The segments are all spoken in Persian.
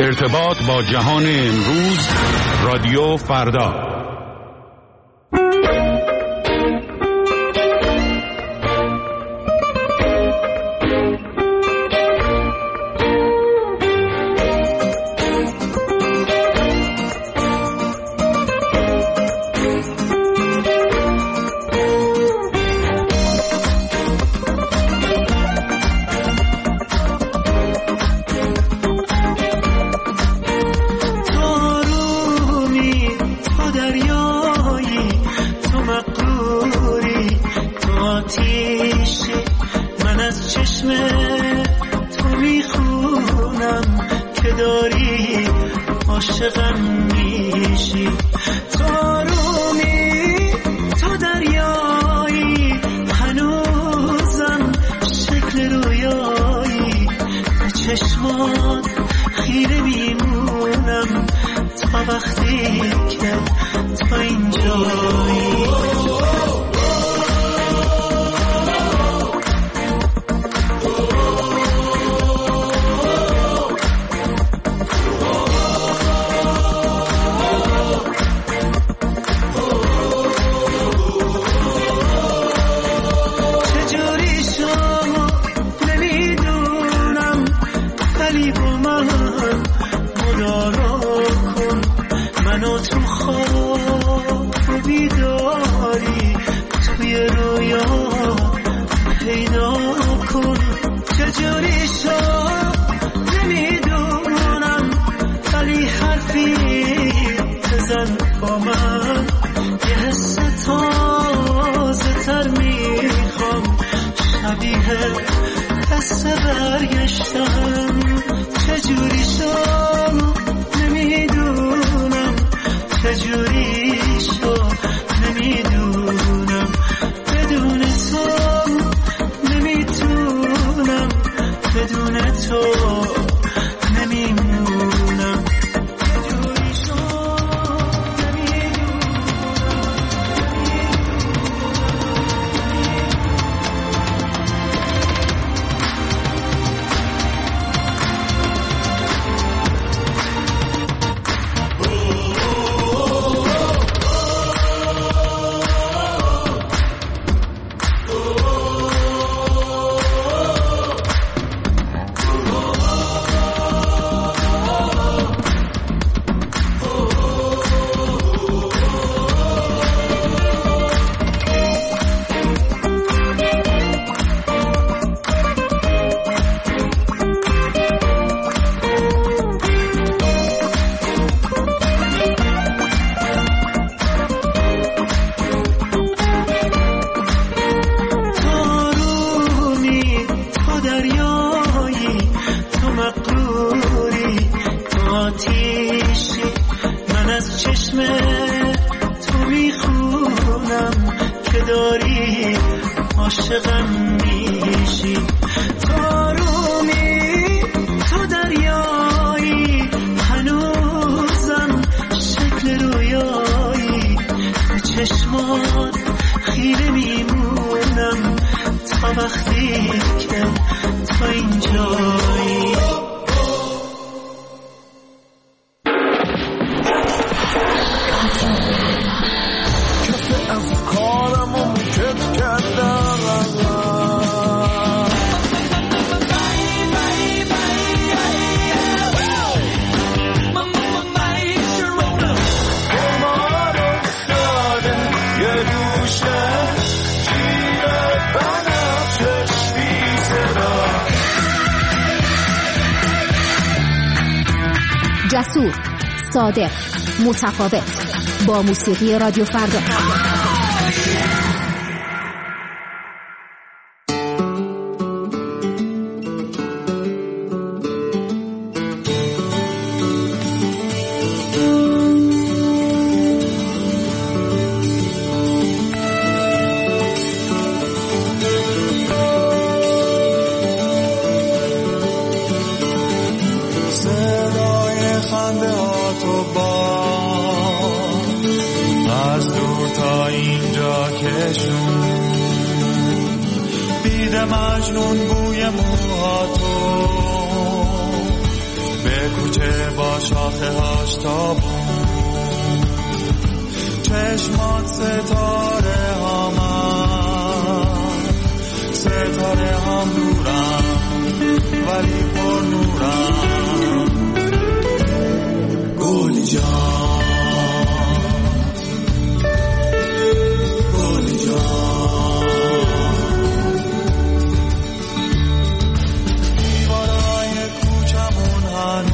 ارتباط با جهان امروز، رادیو فردا. جسور، صادق، متفاوت، با موسیقی رادیو فردا. مجنون بوی موهاتو به کوچه با شاخه‌هاش تابون، چشمات ستاره هامن، ستاره هم نورم ولی پر نورم. گلی جان گلی جان، دیوارای کوچمون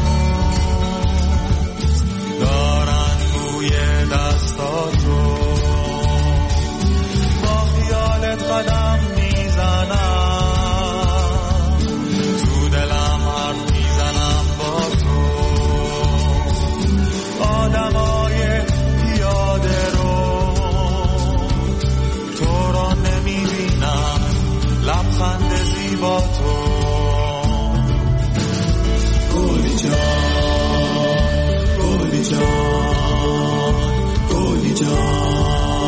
هنوز دارن بوی دستاتو، با خیالت قدم میزنم، تو دلم حرف میزنم با تو. آدمای پیاده رو تو را نمیبینم، لبخند زیبا تو. گلی جان گلی جان گلی جان.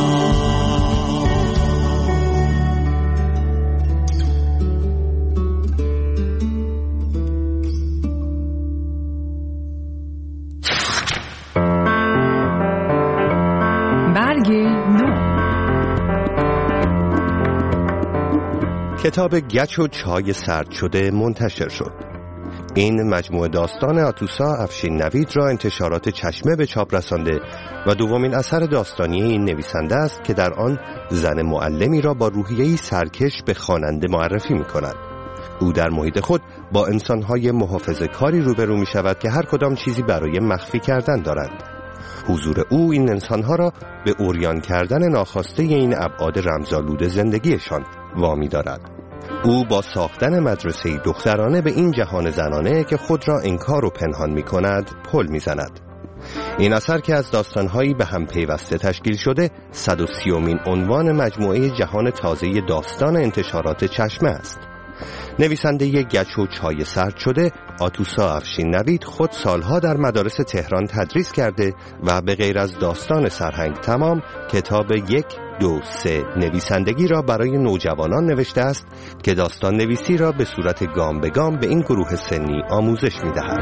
کتاب گچ و چای سرد شده منتشر شد. این مجموعه داستان آتوسا افشین نوید را انتشارات چشمه به چاپ رسانده و دومین اثر داستانی این نویسنده است که در آن زن معلمی را با روحیه‌ای سرکش به خواننده معرفی می‌کند. او در محیط خود با انسان‌های محافظه‌کاری روبرو می‌شود که هر کدام چیزی برای مخفی کردن دارند. حضور او این انسان‌ها را به عریان کردن ناخواسته این ابعاد رمزآلود زندگیشان وامی دارد. او با ساختن مدرسه دخترانه به این جهان زنانه که خود را انکار و پنهان می کند پل می زند. این اثر که از داستانهایی به هم پیوسته تشکیل شده 130مین عنوان مجموعه جهان تازه داستان انتشارات چشمه است. نویسنده گچ و چای سرد شده آتوسا افشین نوید خود سالها در مدارس تهران تدریس کرده و به غیر از داستان سرهنگ تمام کتاب 1، 2، 3 نویسندگی را برای نوجوانان نوشته است که داستان نویسی را به صورت گام به گام به این گروه سنی آموزش می‌دهد.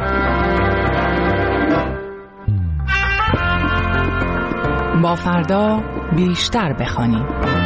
با فردا بیشتر بخوانیم.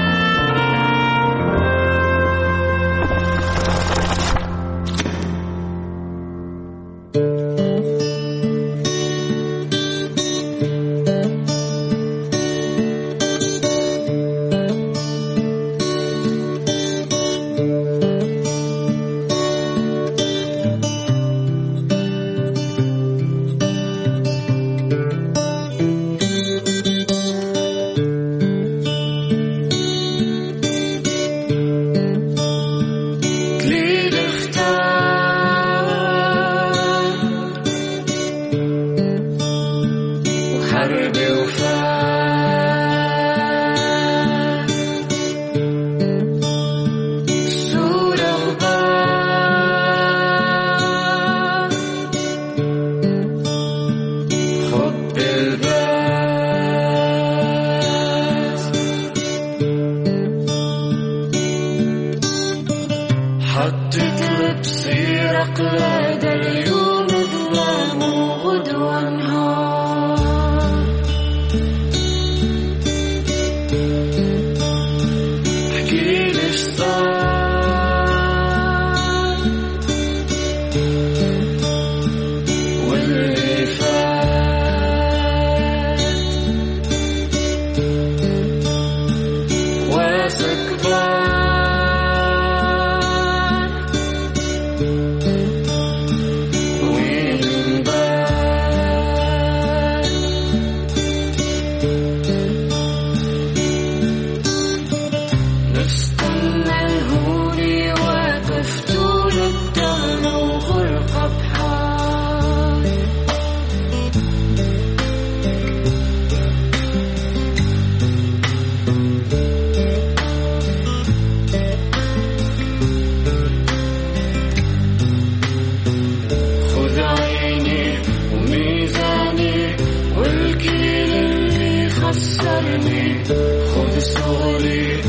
خسرني خذ صغري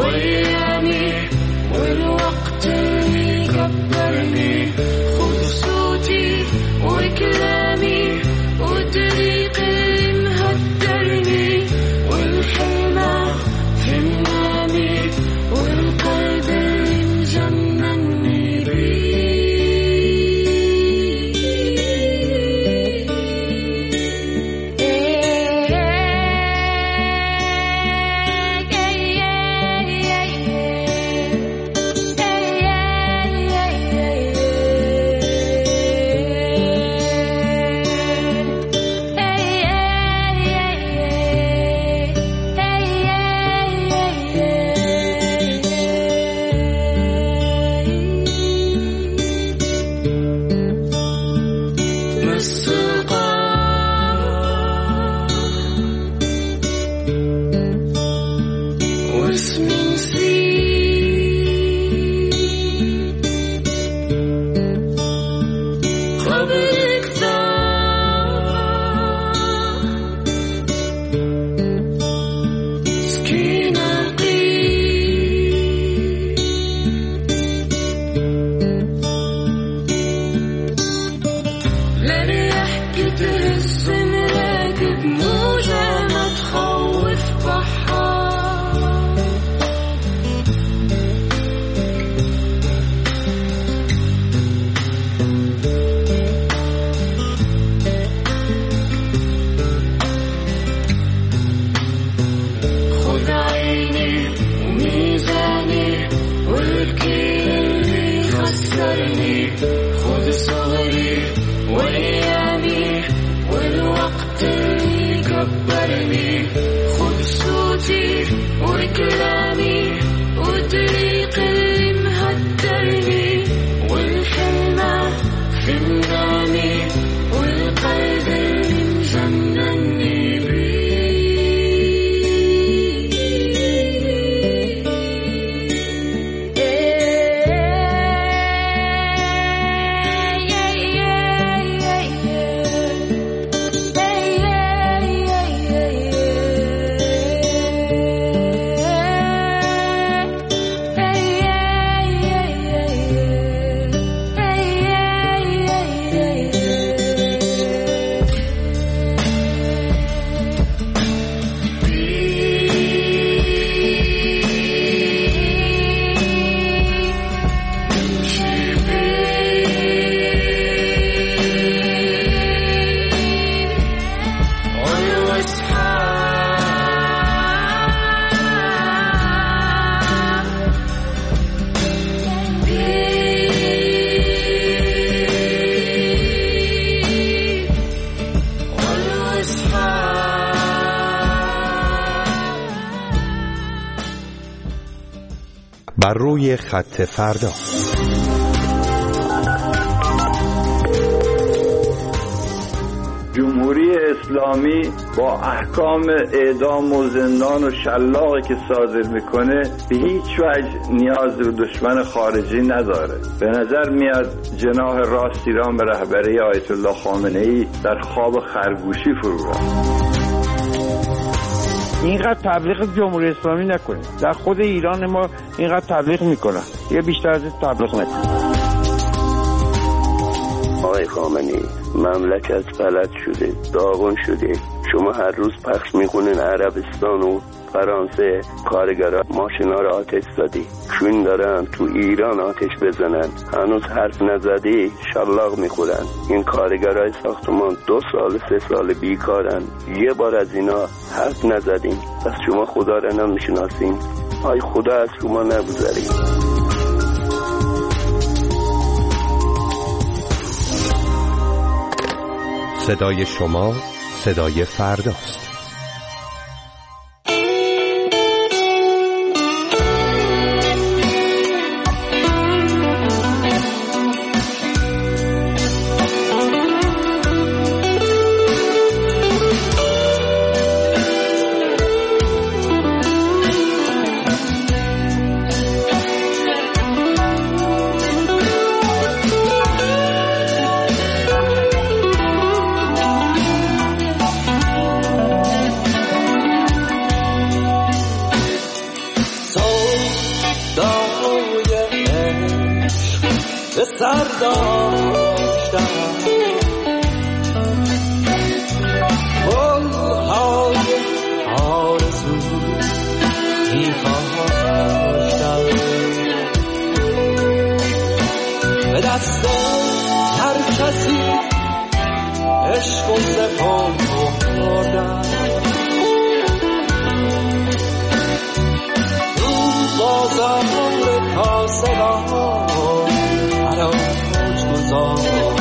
وأيامي والوقت اللي كبرني خذ صوتي وكلامي والطريق اللي مهدرني والحلمة في منامي والقلب اللي مجنني بيه. خذ صغري وأيامي والوقت اللي كبرني، خذ صوتي وكلامي والطريق اللي مهدرني والحلمة في منامي والقلب اللي مجنني بيه. بر روی خط فردا. جمهوری اسلامی با احکام اعدام و زندان و شلاقی که صادر میکنه به هیچ وجه نیاز به دشمن خارجی نداره. به نظر میاد جناح راست ایران به رهبری آیت الله خامنه‌ای در خواب خرگوشی فرو رفت. اینقدر تبلیغ جمهوری اسلامی نکنید. در خود ایران ما اینقدر تبلیغ میکنن، یه بیشتر از این تبلیغ نکنید. آقای خامنه‌ای، مملکت فلج شده، داغون شده. شما هر روز پخش میکنین عربستان و فرانسه کارگران ماشینا رو آتش زدی، چون دارن تو ایران آتش بزنن، هنوز حرف نزدی شلاق میخورن. این کارگرای ساختمان 2 سال 3 سال بیکارن، یه بار از اینا حرف نزدین. پس شما خدا رو نمیشناسین. آی خدا از شما نگذارید. صدای شما صدای فرداست. عشق و سپردن رو بازار کاسبان حراج گذار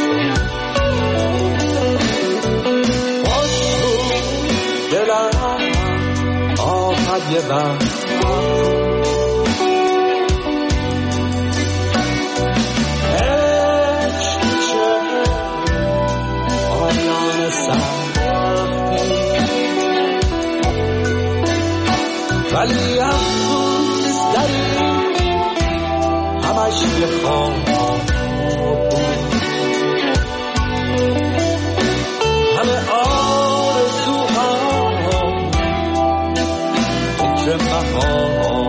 خوش بود دلم آمد یه وقت ولی افسوس داری همش یه خواب بود همه آرزوها فکر مهار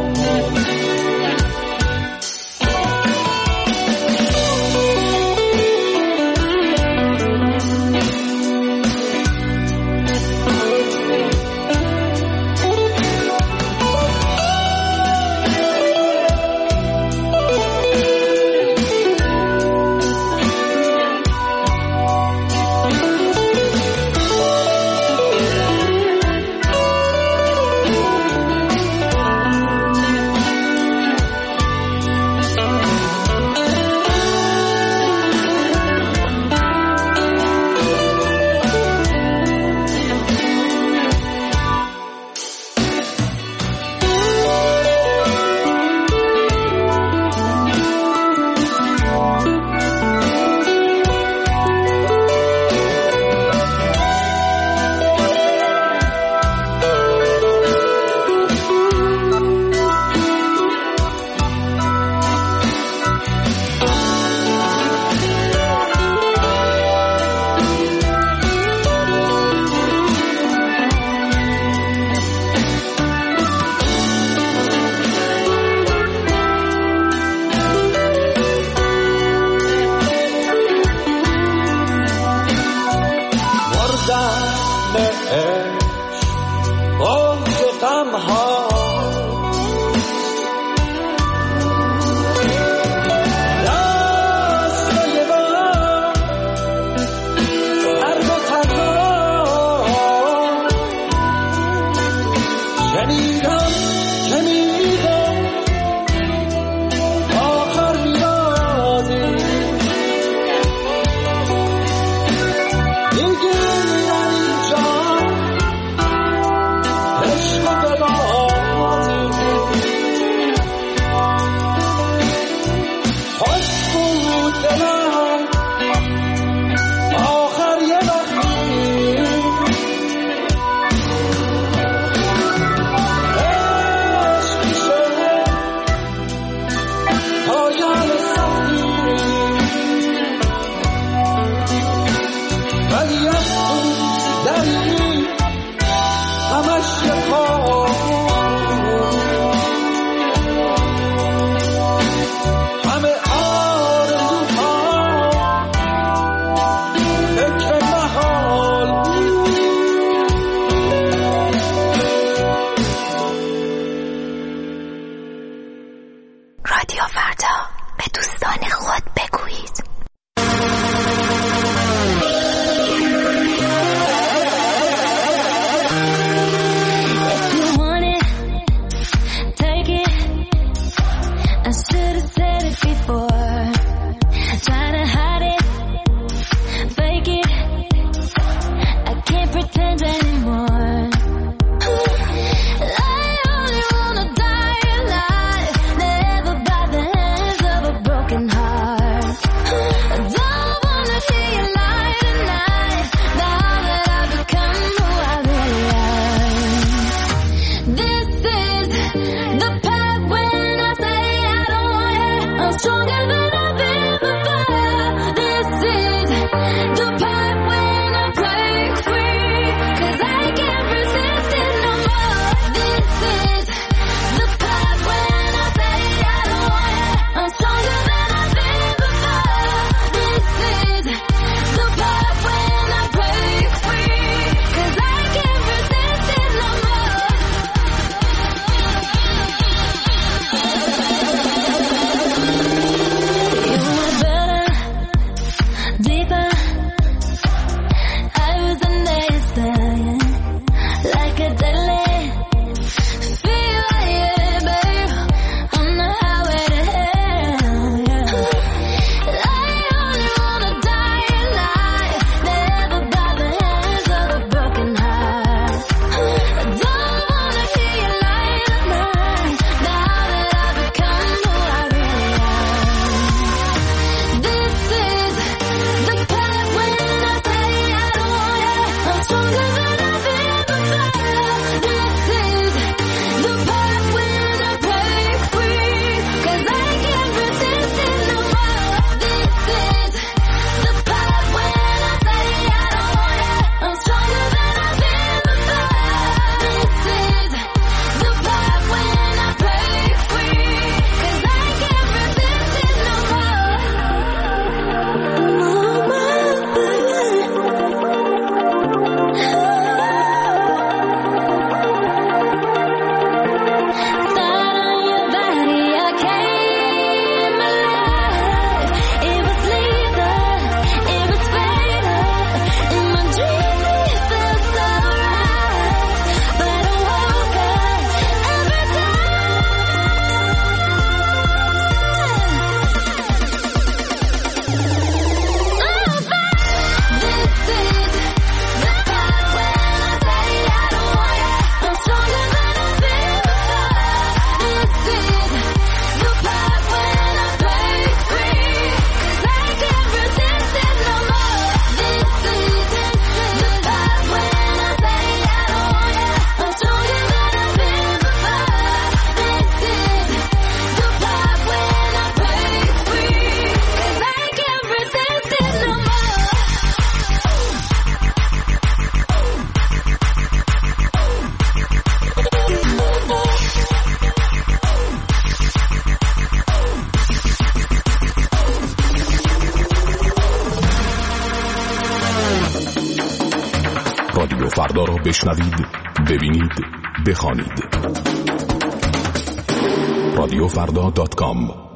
رادیو فردا را بشنوید، ببینید، بخوانید. رادیوفردا.com